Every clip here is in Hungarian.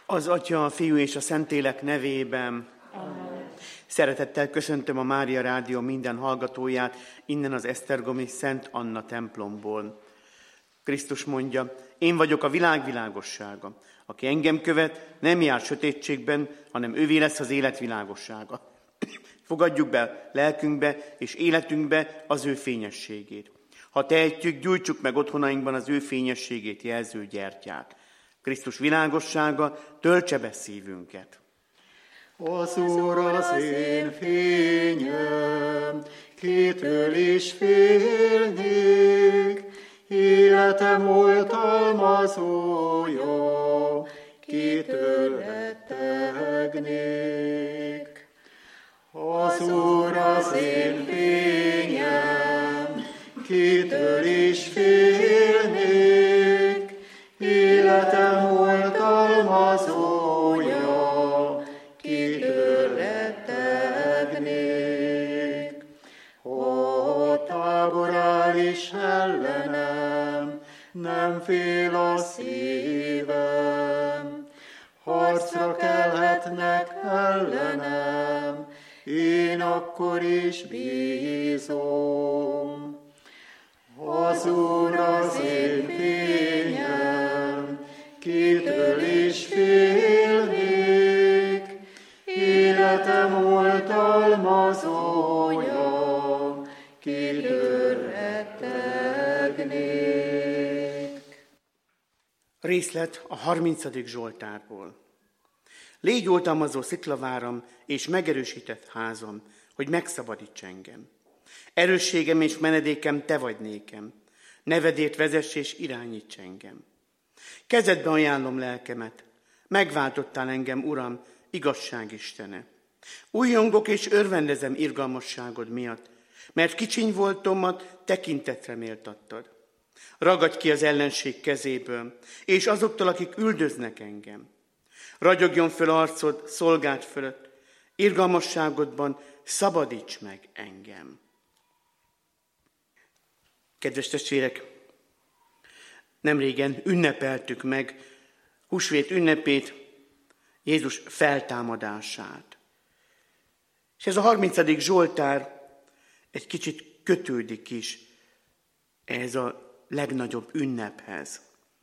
Az Atya, a Fiú és a Szentlélek nevében. Amen. Szeretettel köszöntöm a Mária Rádió minden hallgatóját innen az esztergomi Szent Anna templomból. Krisztus mondja, én vagyok a világ világossága. Aki engem követ, nem jár sötétségben, hanem ővé lesz az élet világossága. Fogadjuk be lelkünkbe és életünkbe az ő fényességét. Ha tehetjük, gyújtsuk meg otthonainkban az ő fényességét jelző gyertyát. Krisztus világossága töltse be szívünket. Az Úr az én fényem, kitől is félnék, életem oltalmazója, kitől rettegnék. Az Úr az én fényem, kitől is félnék, életem oltalmazója, kitől rettegnék. A tábor áll is ellenem, nem fél a szívem. Harcra kelhetnek ellenem, én akkor is bízom. Az Úr az én fényem, kitől is félnék, életem oltalmazója, kitől rettegnék. Részlet a 30. Zsoltárból. Légy oltalmazó sziklaváram és megerősített házam, hogy megszabadíts engem. Erősségem és menedékem te vagy nékem. Nevedért vezess és irányíts engem. Kezedbe ajánlom lelkemet. Megváltottál engem, Uram, igazság Istene. Újjongok és örvendezem irgalmasságod miatt, mert kicsiny voltomat tekintetre méltattad. Ragadj ki az ellenség kezéből, és azoktól, akik üldöznek engem. Ragyogjon föl arcod szolgád fölött, irgalmasságodban szabadíts meg engem. Kedves testvérek, nemrégen ünnepeltük meg húsvét ünnepét, Jézus feltámadását. És ez a 30. Zsoltár egy kicsit kötődik is ehhez a legnagyobb ünnephez.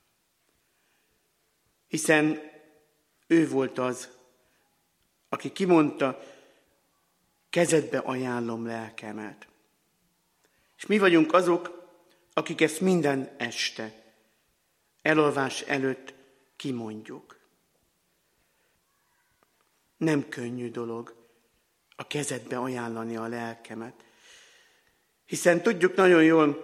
Hiszen ő volt az, aki kimondta, kezedbe ajánlom lelkemet. És mi vagyunk azok, akik ezt minden este, elalvás előtt kimondjuk. Nem könnyű dolog a kezedbe ajánlani a lelkemet, hiszen tudjuk nagyon jól,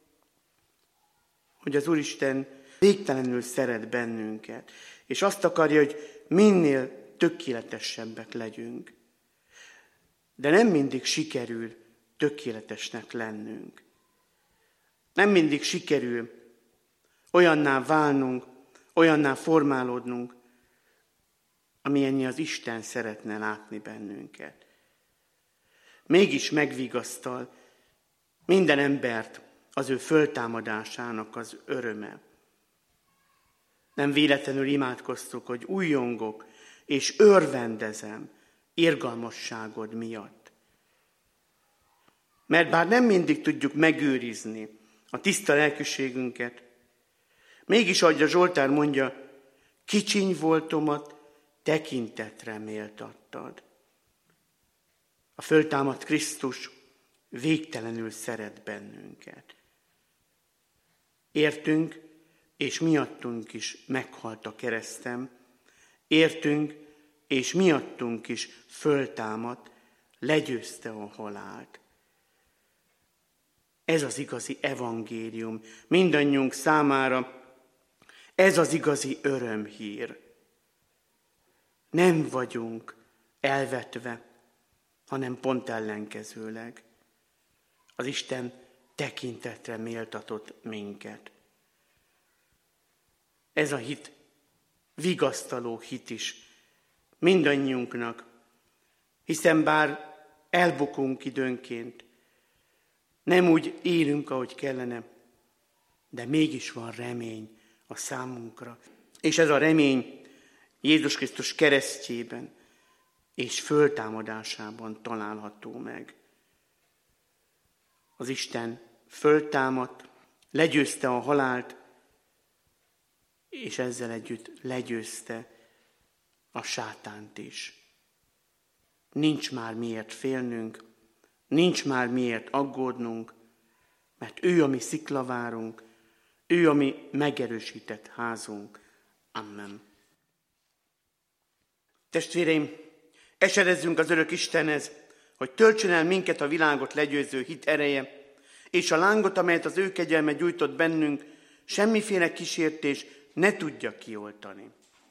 hogy az Úristen végtelenül szeret bennünket, és azt akarja, hogy minél tökéletesebbek legyünk. De nem mindig sikerül tökéletesnek lennünk. Nem mindig sikerül olyanná válnunk, olyanná formálódnunk, amilyenni az Isten szeretne látni bennünket. Mégis megvigasztal minden embert az ő föltámadásának az öröme. Nem véletlenül imádkoztuk, hogy újjongok és örvendezem irgalmasságod miatt. Mert bár nem mindig tudjuk megőrizni a tiszta lelkűségünket, mégis, ahogy a Zsoltár mondja, kicsiny voltomat tekintetre méltattad. A föltámadt Krisztus végtelenül szeret bennünket. Értünk, és miattunk is meghalt a kereszten, értünk, és miattunk is föltámadt, legyőzte a halált. Ez az igazi evangélium mindannyiunk számára, ez az igazi örömhír. Nem vagyunk elvetve, hanem pont ellenkezőleg. Az Isten tekintetre méltatott minket. Ez a hit, vigasztaló hit is mindannyiunknak, hiszen bár elbukunk időnként, nem úgy élünk, ahogy kellene, de mégis van remény a számunkra. És ez a remény Jézus Krisztus keresztjében és föltámadásában található meg. Az Isten föltámadt, legyőzte a halált, és ezzel együtt legyőzte a sátánt is. Nincs már miért félnünk, nincs már miért aggódnunk, mert ő a mi sziklavárunk, ő a mi megerősített házunk. Amen. Testvéreim, esedezzünk az örök Istenhez, hogy töltsön el minket a világot legyőző hit ereje, és a lángot, amelyet az ő kegyelme gyújtott bennünk, semmiféle kísértés ne tudja kioltani.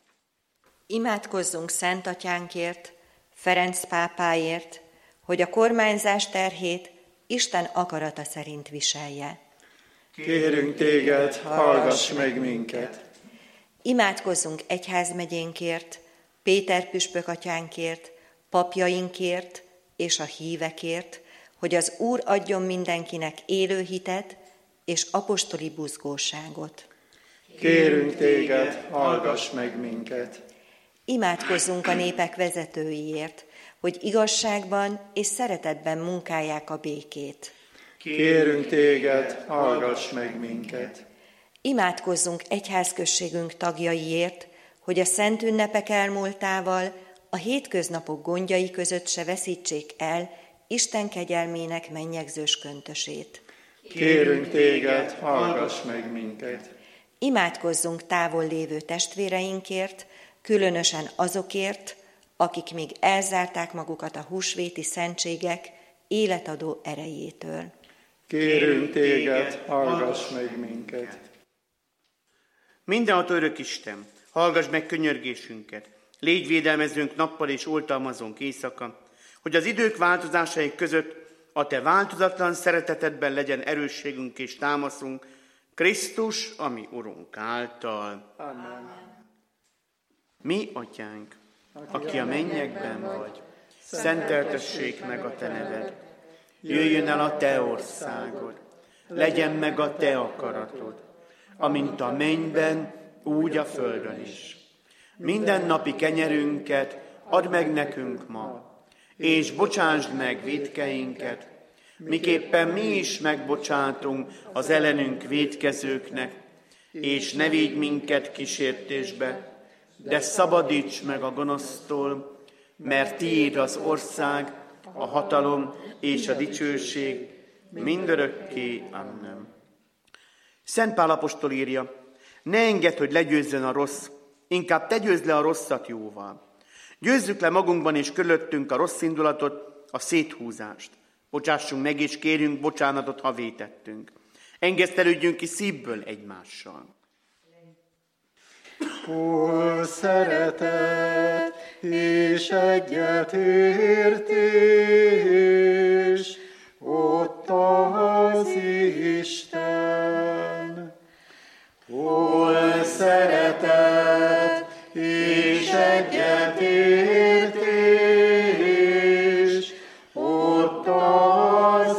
Imádkozzunk Szent Atyánkért, Ferenc pápáért, hogy a kormányzás terhét Isten akarata szerint viselje. Kérünk téged, hallgass meg minket! Imádkozzunk egyházmegyénkért, Péter püspök atyánkért, papjainkért és a hívekért, hogy az Úr adjon mindenkinek élő hitet és apostoli buzgóságot. Kérünk téged, hallgass meg minket! Imádkozzunk a népek vezetőiért, hogy igazságban és szeretetben munkálják a békét. Kérünk téged, hallgass meg minket! Imádkozzunk egyházközségünk tagjaiért, hogy a szent ünnepek elmúltával a hétköznapok gondjai között se veszítsék el Isten kegyelmének mennyegzős köntösét. Kérünk téged, hallgass meg minket! Imádkozzunk távol lévő testvéreinkért, különösen azokért, akik még elzárták magukat a húsvéti szentségek életadó erejétől. Kérünk téged, hallgass meg minket! Mindenható örök Isten, hallgass meg könyörgésünket, légy védelmezőnk nappal és oltalmazónk éjszaka, hogy az idők változásai között a te változatlan szeretetedben legyen erősségünk és támaszunk, Krisztus, ami Urunk által. Amen. Mi, Atyánk, aki a mennyekben vagy, szenteltessék meg a te neved. Jöjjön el a te országod, legyen meg a te akaratod, amint a mennyben, úgy a földön is. Minden napi kenyerünket add meg nekünk ma, és bocsásd meg vétkeinket, miképpen mi is megbocsátunk az ellenünk vétkezőknek, és ne védj minket kísértésbe, de szabadíts meg a gonosztól, mert tiéd az ország, a hatalom és a dicsőség mindörökké. Amen. Szent Pál apostol írja, ne engedd, hogy legyőzzön a rossz, inkább te győzd le a rosszat jóval. Győzzük le magunkban és körülöttünk a rossz indulatot, a széthúzást. Bocsássunk meg és kérjünk bocsánatot, ha vétettünk. Engesztelődjünk ki szívből egymással. Hol szeretet és egyetértés, ott az Isten. Hol szeretet és egyetértés, ott az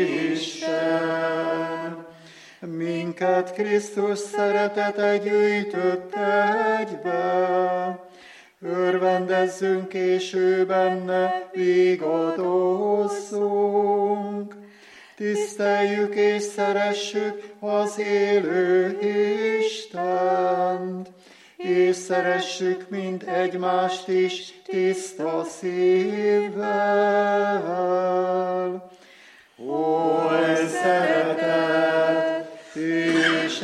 Isten. Minket Krisztus szeretete gyűjtött egybe, örvendezzünk és ő benne vigadozzunk. Tiszteljük és szeressük az élő Istent, és szeressük mind egymást is tiszta szívvel. Hol szeretet és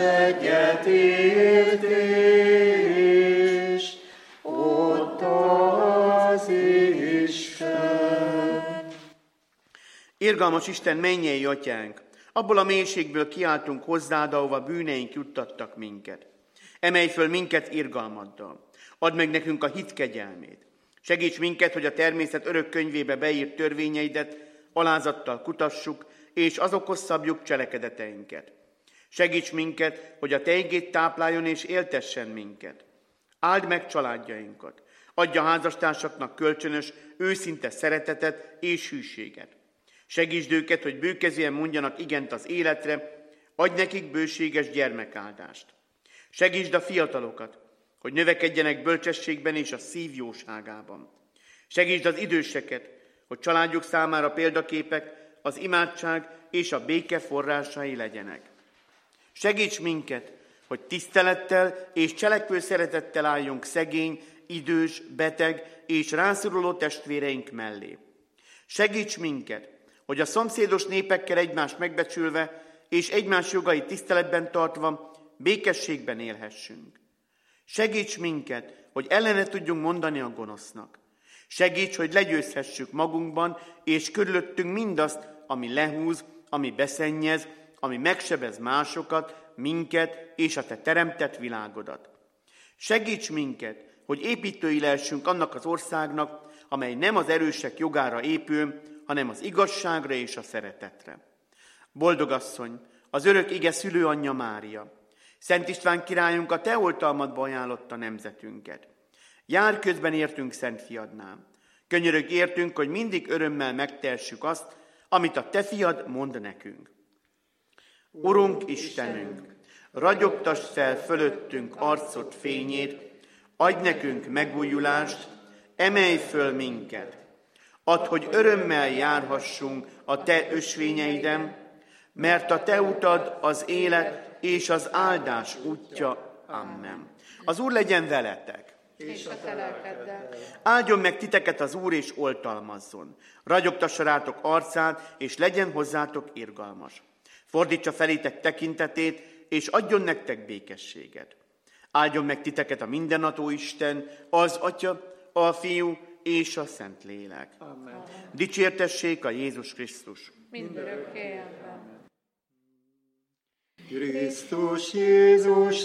egyetértés, ott az Isten. Irgalmas Isten, mennyei Atyánk, abból a mélységből kiáltunk hozzád, ahova bűneink juttattak minket. Emelj föl minket irgalmaddal. Add meg nekünk a hit kegyelmét. Segíts minket, hogy a természet örök könyvébe beírt törvényeidet alázattal kutassuk, és azokhoz szabjuk cselekedeteinket. Segíts minket, hogy a te igéd tápláljon és éltessen minket. Áld meg családjainkat. Adj a házastársaknak kölcsönös, őszinte szeretetet és hűséget. Segítsd őket, hogy bőkezűen mondjanak igent az életre, adj nekik bőséges gyermekáldást. Segítsd a fiatalokat, hogy növekedjenek bölcsességben és a szív jóságában. Segítsd az időseket, hogy családjuk számára példaképek, az imádság és a béke forrásai legyenek. Segíts minket, hogy tisztelettel és cselekvő szeretettel álljunk szegény, idős, beteg és rászoruló testvéreink mellé. Segíts minket, hogy a szomszédos népekkel egymást megbecsülve és egymás jogait tiszteletben tartva békességben élhessünk. Segíts minket, hogy ellene tudjunk mondani a gonosznak. Segíts, hogy legyőzhessük magunkban és körülöttünk mindazt, ami lehúz, ami beszennyez, ami megsebez másokat, minket és a te teremtett világodat. Segíts minket, hogy építői lehessünk annak az országnak, amely nem az erősek jogára épül, hanem az igazságra és a szeretetre. Boldogasszony, az örök ige szülőanyja Mária, Szent István királyunk a te oltalmadba ajánlotta nemzetünket. Jár közben értünk Szent Fiadnál. Könyörögj értünk, hogy mindig örömmel megtehessük azt, amit a te fiad mond nekünk. Urunk Istenünk, ragyogtass fel fölöttünk arcod fényét, adj nekünk megújulást, emelj föl minket. Add, hogy örömmel járhassunk a te ösvényeiden, mert a te utad az élet és az áldás útja. Amen. Az Úr legyen veletek. És a te lelkeddel. Áldjon meg titeket az Úr, és oltalmazzon. Ragyogtassa rátok arcát, és legyen hozzátok irgalmas. Fordítsa felétek tekintetét, és adjon nektek békességet. Áldjon meg titeket a mindenható Isten, az Atya, a Fiú és a Szentlélek. Amen. Dicsértessék a Jézus Krisztus. Mindörökké. Amen. Krisztus Jézus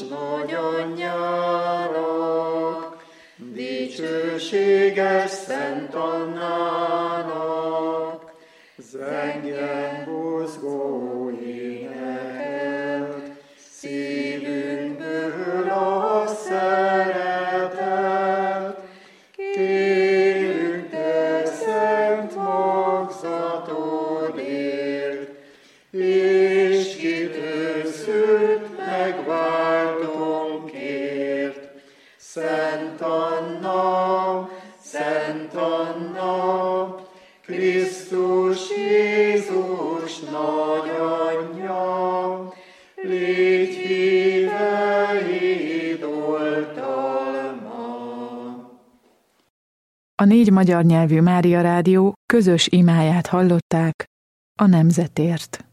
nagyanyjának, dicsőséges Szent Annának, zengjen buzgó éneket, szívünkből a szeretet, kérünk te szent magzatodért, és kitőszült megváltónkért. Szent Anna, Krisztus Jézus nagyanyja, légy híveid oltalma. A 4 magyar nyelvű Mária Rádió közös imáját hallották a nemzetért.